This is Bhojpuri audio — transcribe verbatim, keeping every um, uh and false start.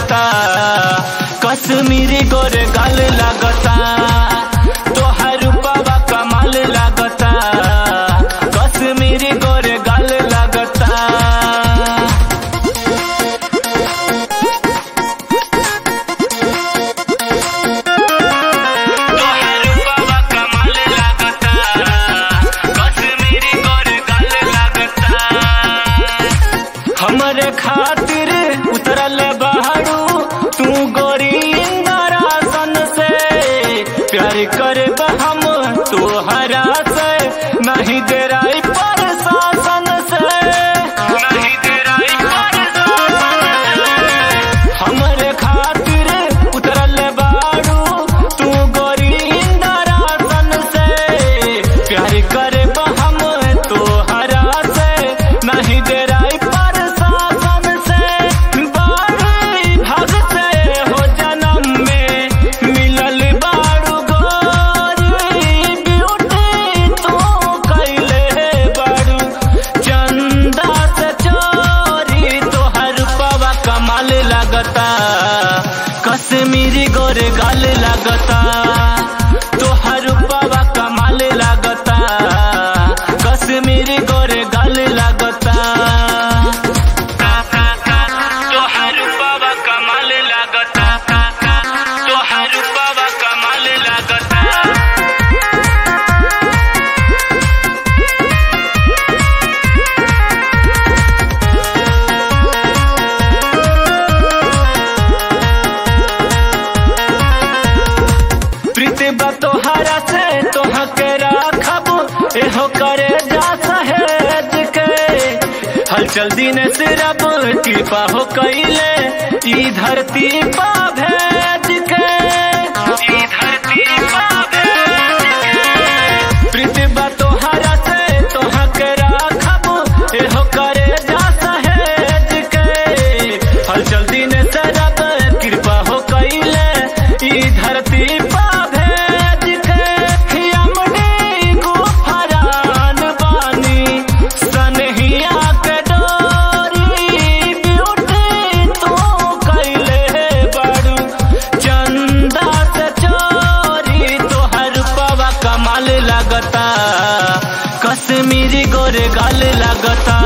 लागता, कश्मीरी गोरे गाल लागता, तोहार रूपवा कमाल लागता, कश्मीरी गोरे गाल लागता। हमरे खातिर उतरल बहारू तू गोरी इंदरासन से, प्यार करे हम तोहरा से, नहीं डेराई प्रशासन से, नहीं डेराई प्रशासन से। हमरे खातिर उतरल बहारू तू गोरी इंदरासन से, प्यार करे हम तोहरा से, नहीं डेराई कश्मीरी गोरे गाल लागता, तोहार रूपवा कमाल लागता, कश्मीरी गोरे गाल लागता, तोहार रूपवा कमाल लागता, तोहार रूपवा कमाल लागता। तोहरा से तोहा के राखब एहो करे जा सहेज के, हलचल दिन सिरब कृपा हो कैले ई धरती पा भेज के, ई धरती पा भेज के। प्रीतिबा तोहरा से तोहा के राखब एहो करे जा सहेज के, हलचल दिन सिरब कृपा हो कैले ई धरती पा कश्मीरी गोरे गाल लागता,